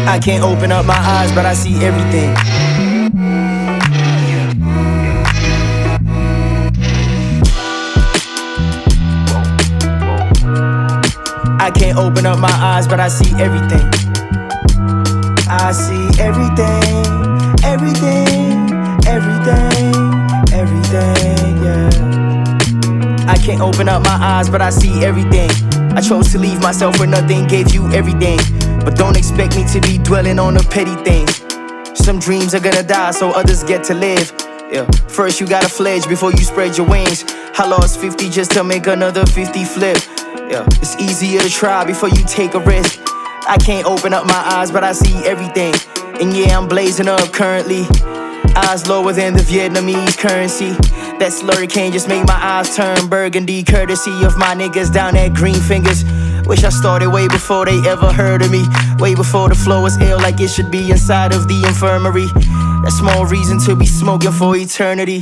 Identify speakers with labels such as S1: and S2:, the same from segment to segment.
S1: I can't open up my eyes, but I see everything. I can't open up my eyes, but I see everything. I see everything, everything, everything, everything, yeah. I can't open up my eyes, but I see everything. I chose to leave myself with nothing, gave you everything. But don't expect me to be dwelling on the petty things. Some dreams are gonna die so others get to live. Yeah. First you gotta fledge before you spread your wings. I lost 50 just to make another 50 flip. Yeah. It's easier to try before you take a risk. I can't open up my eyes, but I see everything. And yeah, I'm blazing up currently. Eyes lower than the Vietnamese currency. That slurry can't just make my eyes turn burgundy. Courtesy of my niggas down at Green Fingers. Wish I started way before they ever heard of me. Way before the flow was ill like it should be inside of the infirmary. That's more reason to be smoking for eternity.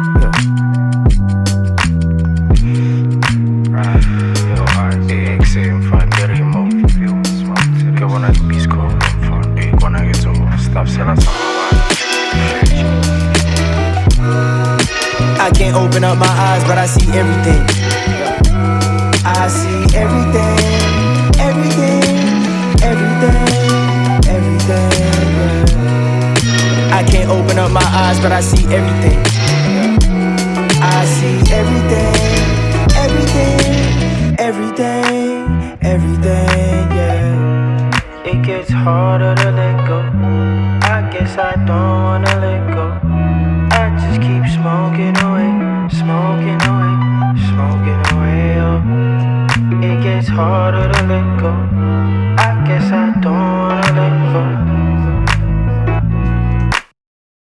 S1: I can't open up my eyes, but I see everything. I see everything, everything, everything, everything, yeah. I can't open up my eyes, but I see everything. I see everything, everything, everything, everything, yeah. It gets harder to let go. I guess I don't wanna